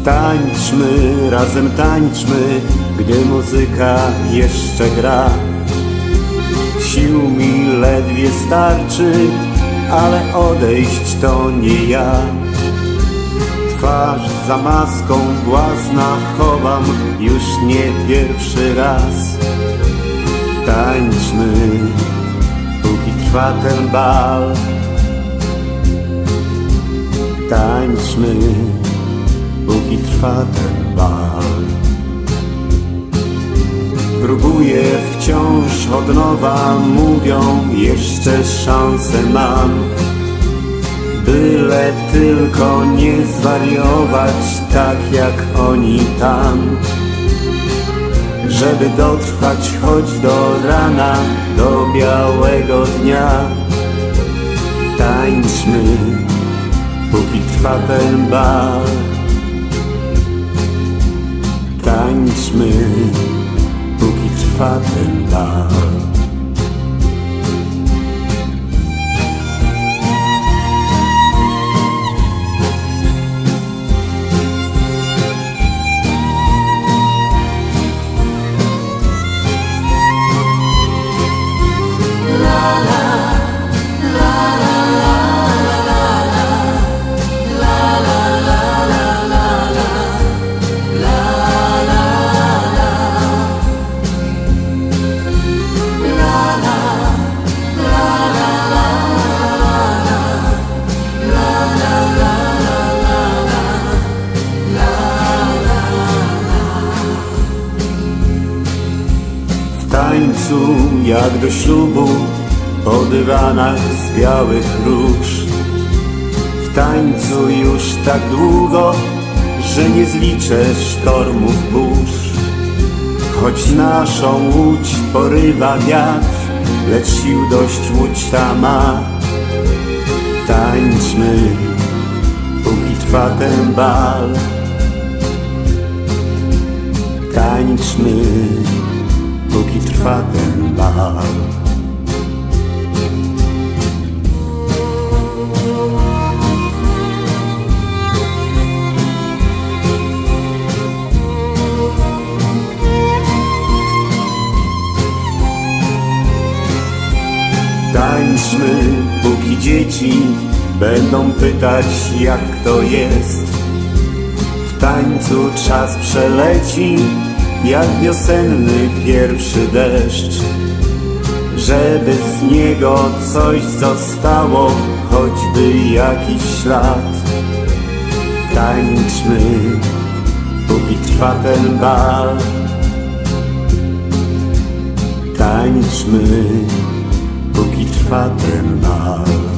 Tańczmy, razem tańczmy, gdy muzyka jeszcze gra. Sił mi ledwie starczy, ale odejść to nie ja. Twarz za maską błazna chowam już nie pierwszy raz. Tańczmy, póki trwa ten bal. Tańczmy, póki trwa ten bal. Próbuję wciąż od nowa, mówią, jeszcze szansę mam. Byle tylko nie zwariować tak jak oni tam. Żeby dotrwać choć do rana, do białego dnia. Tańczmy, póki trwa ten bal. Tańczmy, póki trwa ten bal. W tańcu jak do ślubu, po dywanach z białych róż. W tańcu już tak długo, że nie zliczę sztormów burz. Choć naszą łódź porywa wiatr, lecz sił dość łódź ta ma. Tańczmy, póki trwa ten bal. Tańczmy, póki trwa ten bal. Tańczmy, póki dzieci będą pytać, jak to jest. W tańcu czas przeleci, jak wiosenny pierwszy deszcz. Żeby z niego coś zostało, choćby jakiś ślad. Tańczmy, póki trwa ten bal. Tańczmy, póki trwa ten bal.